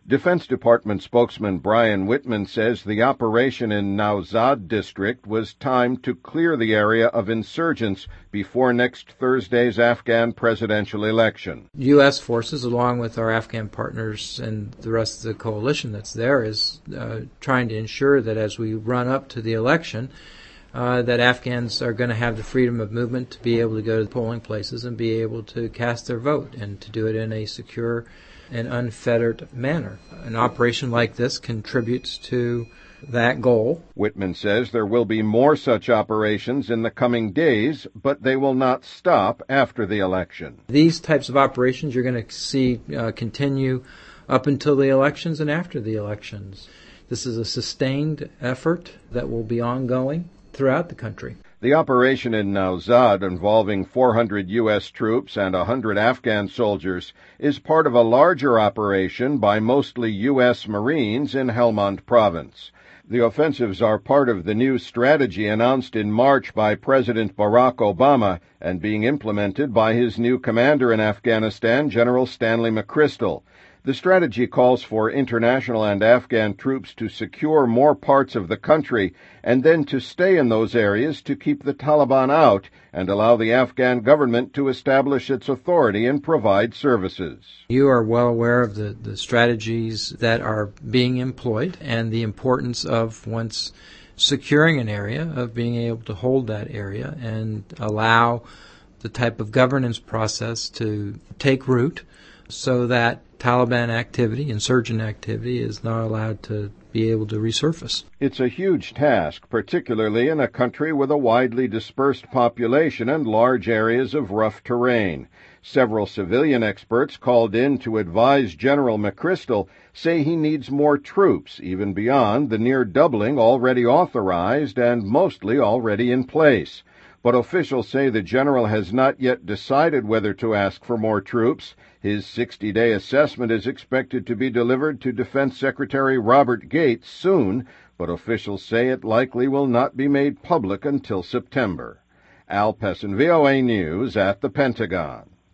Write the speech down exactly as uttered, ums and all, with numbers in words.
Defense Department spokesman Brian Whitman says the operation in Nowzad district was timed to clear the area of insurgents before next Thursday's Afghan presidential election. U S forces, along with our Afghan partners and the rest of the coalition that's there, is uh, trying to ensure that as we run up to the election, uh, that Afghans are going to have the freedom of movement to be able to go to the polling places and be able to cast their vote, and to do it in a secure and unfettered manner. An operation like this contributes to that goal. Whitman says there will be more such operations in the coming days, but they will not stop after the election. These types of operations you're going to see uh, continue up until the elections and after the elections. This is a sustained effort that will be ongoing throughout the country. The operation in Nowzad, involving four hundred U S troops and one hundred Afghan soldiers, is part of a larger operation by mostly U S Marines in Helmand Province. The offensives are part of the new strategy announced in March by President Barack Obama and being implemented by his new commander in Afghanistan, General Stanley McChrystal. The strategy calls for international and Afghan troops to secure more parts of the country and then to stay in those areas to keep the Taliban out and allow the Afghan government to establish its authority and provide services. You are well aware of the, the strategies that are being employed and the importance of, once securing an area, of being able to hold that area and allow the type of governance process to take root so that Taliban activity, insurgent activity, is not allowed to be able to resurface. It's a huge task, particularly in a country with a widely dispersed population and large areas of rough terrain. Several civilian experts called in to advise General McChrystal say he needs more troops, even beyond the near doubling already authorized and mostly already in place. But officials say the general has not yet decided whether to ask for more troops. His sixty-day assessment is expected to be delivered to Defense Secretary Robert Gates soon, but officials say it likely will not be made public until September. Al Pessin, V O A News at the Pentagon.